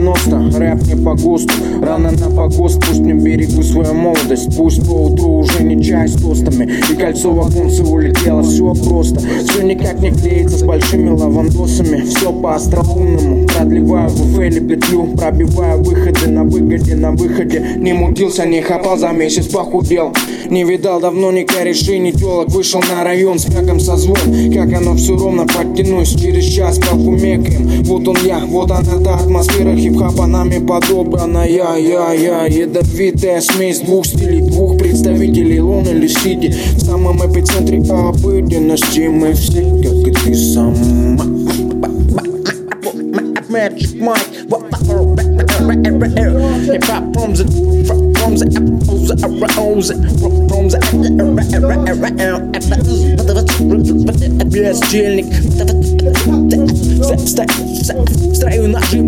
90, рэп не по ГОСТу. Рано на погост, пусть не берегу свою молодость. Пусть по утру уже не чай с тостами и кольцо в оконце улетело. Все просто, все никак не клеится с большими лавандосами. Все по остроумному, продлеваю в эфеле петлю, пробиваю выходы на выгоде, на выходе. Не мутился, не хапал, за месяц похудел. Не видал давно ни корешей, ни телок. Вышел на район с мягком созвон. Как оно все ровно, подтянусь через час, как умекаем. Вот он я, вот она та атмосфера хип-хапа нами подобрана. Я, ядовитая смесь двух стилей, двух представителей Лоны или Сити. В самом эпицентре обыденности мы все, как и ты сама. Magic Mike, hip-hop from the бездельник. Строю ножи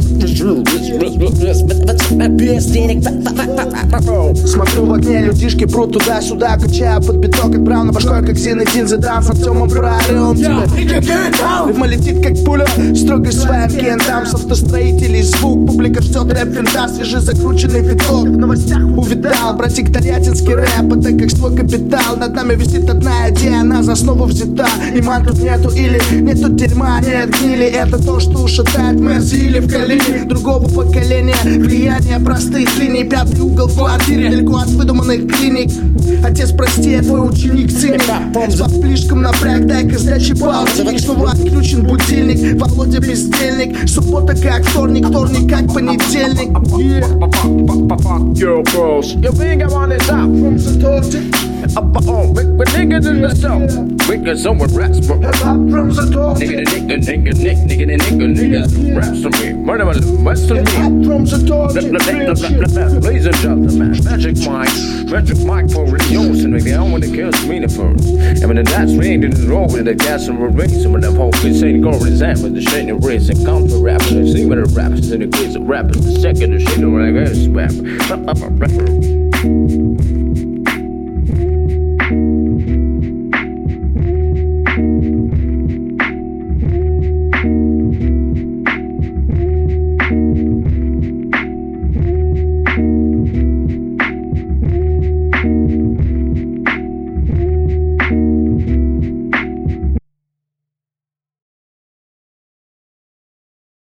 без денег. Смотрю в окне, людишки прут туда-сюда, качая под биток, отправно башкой, как Зинедин Зидан с Артемом прорем. Рифма летит, как пуля, строго своим кентам с автостроителей. Звук, публика ждет рэп-винта, свежий закрученный виток. В новостях увидал, братик, тольяттинский рэп, это как свой капитал. Над нами висит одна идея, она за основу взята. Иман тут нету или нету дерьма, нет гнили. Это то, что ушатает Мерси или в колени другого поколения. Влияние простых линий, пятый угол в квартире, далеко от выдуманных клиник. Отец, прости, я твой ученик, циник. Слишком напряг, дай-ка сдачи полтинник. Снова отключен будильник, Володя бездельник. Суббота как вторник, вторник как понедельник. Fuck your bros. Your big one is out from the torture. With niggas in the show. Niggas on with raps, bro. From the torture. Niggas raps to me. Murder, what's to me? From the torture. Ladies and gentlemen, Magic Mike for reals and make the own when it kills me the first. And when that's me, didn't roll with the gas and we're racing with them whole kids saying go resent with the shit and race and counter rappers and see what the rappers and the kids of rappers the second the shit when I guess rap.